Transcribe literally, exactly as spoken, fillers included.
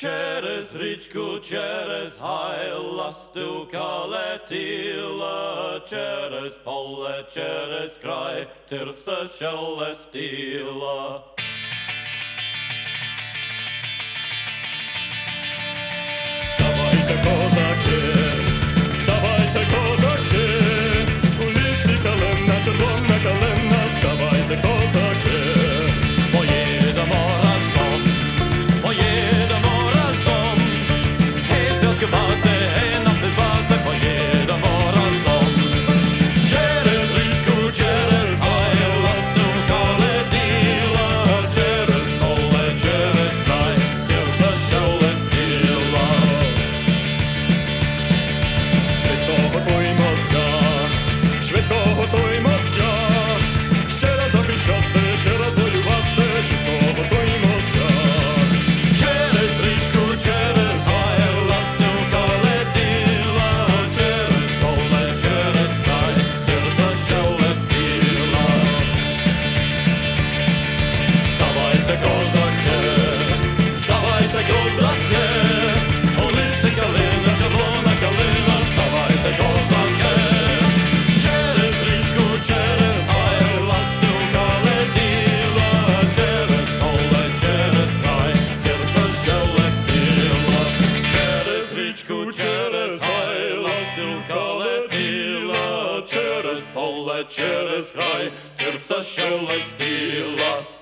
Через річку, через гай ластівка летіла, через поле, через край тирса шелестіла. Вставайте, козаки, вставайте, козаки, у лісі калина, червона калина, вставайте, козаки, поїдемо разом, поїдемо разом, гей святкувати, гей напівати, поїдемо разом. Через річку, через гай ластівка летіла, через поле, через край тирса шелестіла. Швидко готуймося, ще раз захищати, ще раз воювати, швидко готуймося. Через річку, через гай ластівка летіла, через поле, через край тирса шелестіла. Вставайте, козаки, вставайте, козаки, у лісі калина, червона калина, вставайте, козаки. Через гай ластівка летіла, через поле, через край тирса шелестіла. Через річку, через гай ластівка летіла, через поле, через край тирса шелестіла.